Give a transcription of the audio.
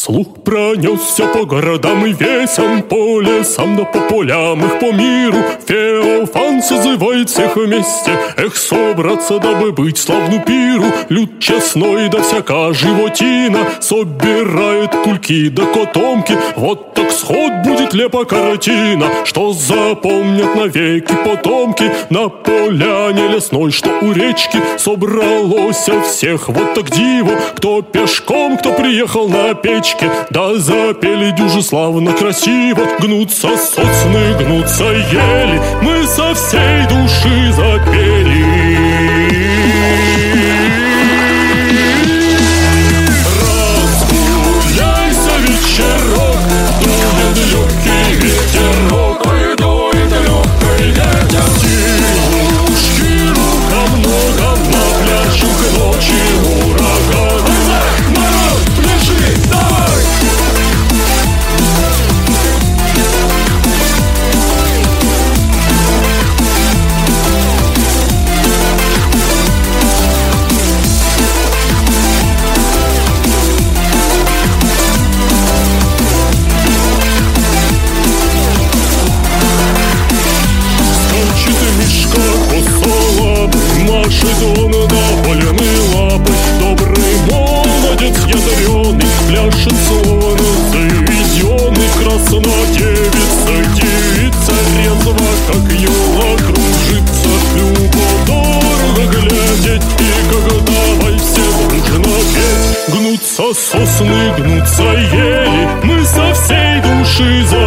Слух пронесся по городам и весям, по лесам да по полям их по миру. Феофан созывает всех вместе, эх, собраться, дабы быть славну пиру. Люд честной да всяка животина собирает кульки да котомки. Вот так сход будет лепа картина, что запомнят навеки потомки. На поляне лесной, что у речки, собралось всех вот так диво. Кто пешком, кто приехал на печке, да запели дюже славно красиво. Гнутся сосны, гнутся ели, мы со всей души запели. Разгуляйся, вечерок, дует легкий ветерок, ой, дует легкий ветер. Девушки, рука много, на пляже к ночи ураган. Народ, пляши, давай! Машет он довольный лапой, добрый молодец ядреный, пляшет слон заведенный, краснодевица, девица резво, как юла, кружится, любо-дорого глядеть, и как давай все дружно петь. Гнутся сосны, гнутся ели, мы со всей души за